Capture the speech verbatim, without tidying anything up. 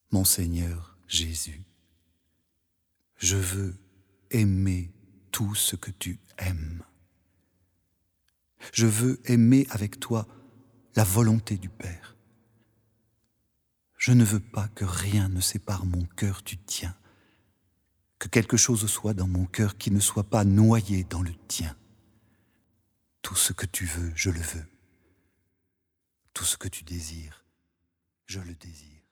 Mon Seigneur Jésus, je veux aimer tout ce que tu aimes. Je veux aimer avec toi la volonté du Père. Je ne veux pas que rien ne sépare mon cœur du tien, que quelque chose soit dans mon cœur qui ne soit pas noyé dans le tien. Tout ce que tu veux, je le veux. Tout ce que tu désires, je le désire.